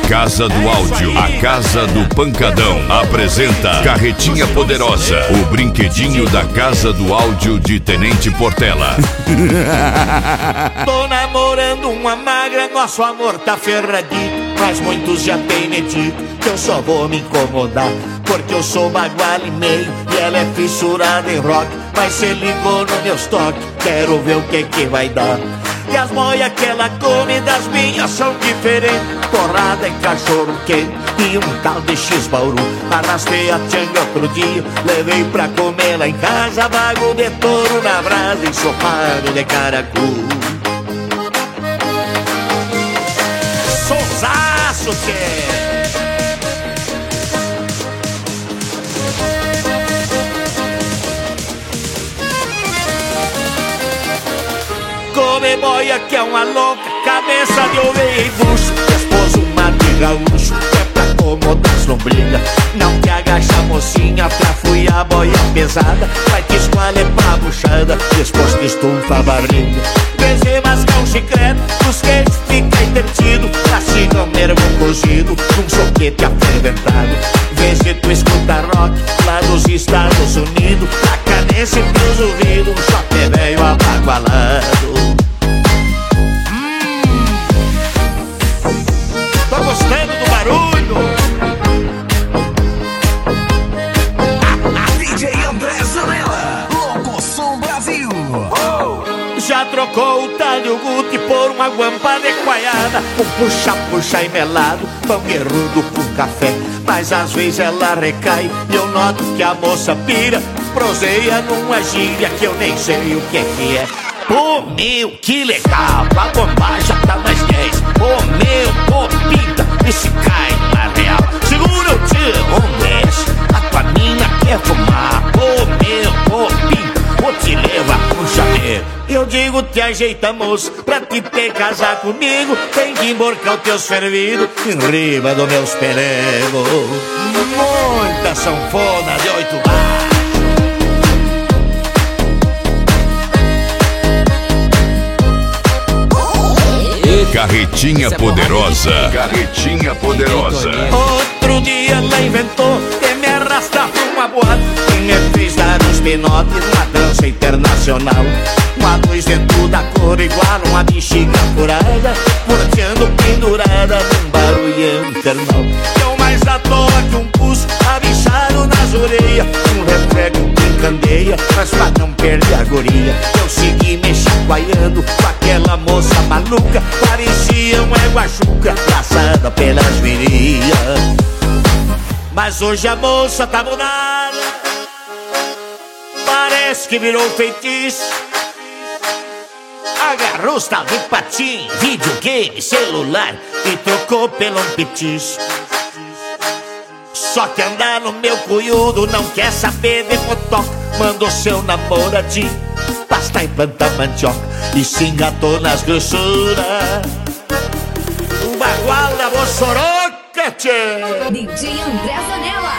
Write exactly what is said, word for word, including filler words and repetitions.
Casa do Áudio, a Casa do Pancadão, apresenta Carretinha Poderosa, o brinquedinho da Casa do Áudio de Tenente Portela. Tô namorando uma magra, nosso amor tá ferradinho, mas muitos já têm me dito que eu só vou me incomodar, porque eu sou bagual e meio e ela é fissurada em rock. Mas cê ligou no meus toques, quero ver o que que vai dar. E as moias que ela come das minhas são diferentes, porrada e cachorro quente e um tal de X-Bauru. Arrastei a tchanga outro dia, levei pra comer lá em casa, bago de touro na brasa, ensopado de caracu. Sonsaço, tchê! Come boia que é uma louca, cabeça de ovelha e bucho, esposo uma de gaúcho, é pra acomodar as lombrigas. Não te agacha mocinha pra fuir a boia pesada, vai te esqualer pra buchada, depois te estufa a barriga. Vê mascar um chiclete, os queixos fica entretido, castiga um nervo cozido, um soquete aferventado. Vê se tu escuta rock lá dos Estados Unidos, a cadência em teus ouvidos, um choque velho abagualado. Tô gostando do barulho. D J André Zanella, Louco Som Brasil. Oh! Já trocou o talho Guti por uma guampa de coaiada, um puxa-puxa e melado, pão guerrudo com café. Mas às vezes ela recai e eu noto que a moça pira, proseia numa gíria que eu nem sei o que que é. Pô, meu, que legal, a bomba já tá mais dez. Pô, meu, pô, pinta, e se cai na real. Segura o tio, um desce, a tua mina quer fumar. Pô, meu, pô, pinta, vou te levar pro chameiro. Eu digo, te ajeita, moço, pra te ter casar comigo, tem que emborcar os teus fervidos em riba dos meus pelegos. Muita sanfona de oito bar. Carretinha Poderosa, Carretinha Poderosa. Outro dia ela inventou de me arrastar pra uma boate e me fez dar uns pinotes numa dança internacional. Uma luz dentro da cor igual uma bexiga furada, porteando pendurada num barulhão infernal. Eu mais à toa que um pulso abichado nas orelhas, um reflexo que encandeia, mas pra não perder a guria eu segui me chacoalhando com aquela moça maluca, parecia uma égua-chuca laçada pelas virias. Mas hoje a moça tá mudada, parece que virou feitiço. Agarrou os tal de patim, videogame, celular e trocou pelo um petiço. Só que andar no meu cunhudo não quer saber de motoca, mandou seu namoradinho pastar e plantar mandioca e se engatou nas grossuras. O bagual da Mossoroca, tchê! D J André Zanella,